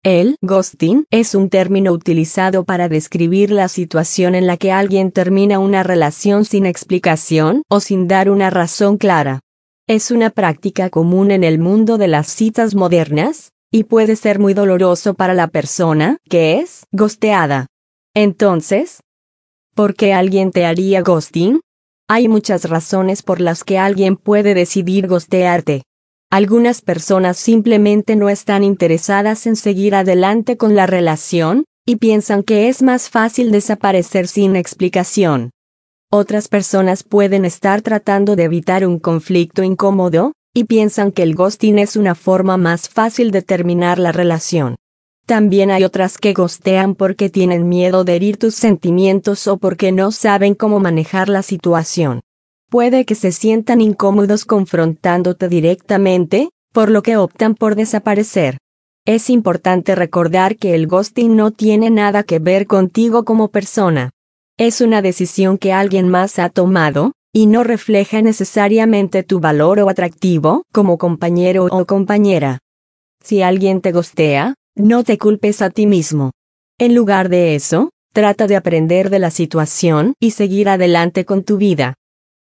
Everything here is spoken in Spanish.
El ghosting es un término utilizado para describir la situación en la que alguien termina una relación sin explicación o sin dar una razón clara. Es una práctica común en el mundo de las citas modernas, y puede ser muy doloroso para la persona que es ghosteada. Entonces, ¿por qué alguien te haría ghosting? Hay muchas razones por las que alguien puede decidir ghostearte. Algunas personas simplemente no están interesadas en seguir adelante con la relación, y piensan que es más fácil desaparecer sin explicación. Otras personas pueden estar tratando de evitar un conflicto incómodo, y piensan que el ghosting es una forma más fácil de terminar la relación. También hay otras que ghostean porque tienen miedo de herir tus sentimientos o porque no saben cómo manejar la situación. Puede que se sientan incómodos confrontándote directamente, por lo que optan por desaparecer. Es importante recordar que el ghosting no tiene nada que ver contigo como persona. Es una decisión que alguien más ha tomado, y no refleja necesariamente tu valor o atractivo como compañero o compañera. Si alguien te ghostea, no te culpes a ti mismo. En lugar de eso, trata de aprender de la situación y seguir adelante con tu vida.